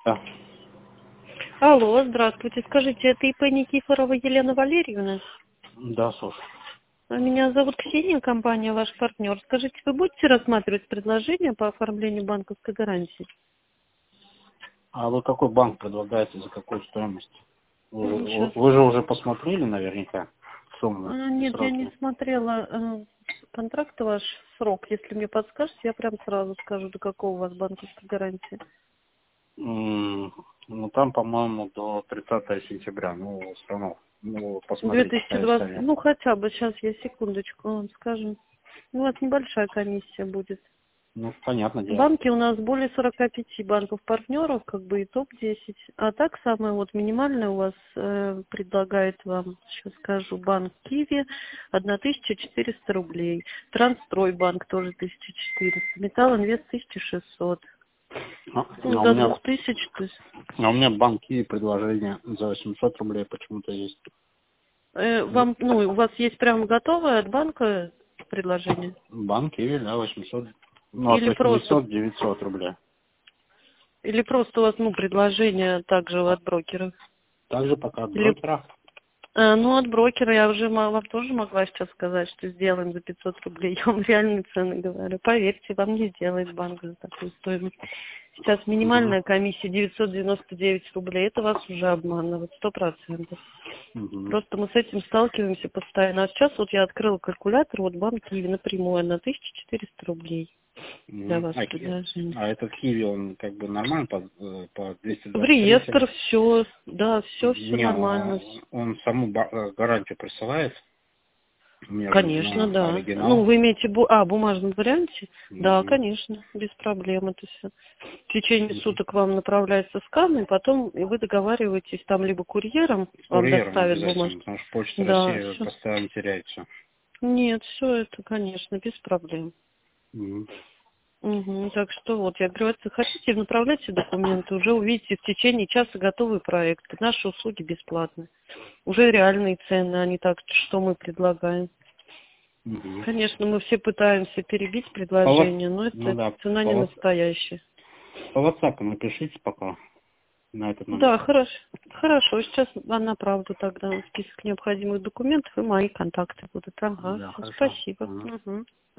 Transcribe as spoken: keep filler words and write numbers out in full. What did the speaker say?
Да, Алло, здравствуйте. Скажите, это ИП Никифорова Елена Валерьевна? да, слушай. А Меня зовут Ксения, компания «Ваш партнер». Скажите, вы будете рассматривать предложение по оформлению банковской гарантии? А вы какой банк предлагаете, за какую стоимость? Вы, М, вы- Сейчас. вы же уже посмотрели наверняка сумму А, и Нет, я не сроки. смотрела э, контракт ваш, срок. Если мне подскажете, я прям сразу скажу, до какого у вас банковской гарантии. М, Ну там, по-моему, до тридцатого сентября. Ну, все равно. Ну, посмотрите две тысячи двадцать, сами. ну хотя бы, сейчас я секундочку вам скажу. У вас небольшая комиссия будет. Ну, понятное дело. Банки у нас более сорока пяти банков-партнеров, как бы и топ десять. А так самое вот минимальное у вас э, предлагает вам, сейчас скажу, банк Киви тысяча четыреста рублей. Трансстройбанк тоже тысяча четыреста. Металл Инвест тысяча шестьсот. А, Ну, а у до меня, двух тысяч, то есть. а у меня банки предложения за восемьсот рублей почему-то есть. Э, Ну, вам, ну, у вас есть прям готовое от банка предложение? банки, да, восемьсот. Ну, от Или просто, восьмисот девятьсот рублей. или просто у вас, ну, предложение также от брокера? Также пока от Или брокера. А, ну, от брокера я уже мо- вам тоже могла сейчас сказать, что сделаем за пятьсот рублей. Я вам реальные цены говорю. Поверьте, вам не сделает банк за такую стоимость. Сейчас Мгм. минимальная комиссия девятьсот девяносто девять рублей. Это вас уже обманывает, сто процентов. Мгм. Просто мы с этим сталкиваемся постоянно. А сейчас вот я открыла калькулятор, вот банк Киви напрямую на тысяча четыреста рублей для Мгм. вас А, ки- предложение. а этот киви, он как бы нормально по, э, по двести В двадцать три? реестр все, да, все, все Не, нормально. он, он саму ба- э, гарантию присылает. Мне же Конечно, нужна да. Ну, оригинал. вы имеете бу... а, бумажном варианте? Да, Мгм. конечно, без проблем это все. В течение Мгм. суток вам направляется скан, и потом и вы договариваетесь там либо курьером, С вам курьером доставят обязательно, бумажку. потому что Почта Да, России все. постоянно теряется. Нет, все это, конечно, без проблем. Мгм. Угу, так что вот, я говорю, если хотите, направляйте документы, уже увидите в течение часа готовые проекты. Наши услуги бесплатны. Уже реальные цены, а не так, что мы предлагаем. Мгм. Конечно, мы все пытаемся перебить По ва- предложение, но ну это да, цена по, не ват- настоящая. по WhatsApp напишите пока на этот номер. Да, хорошо. Хорошо, сейчас вам направлю тогда список необходимых документов и мои контакты будут. Ага, Да, все, хорошо. спасибо. Мгм. Мгм.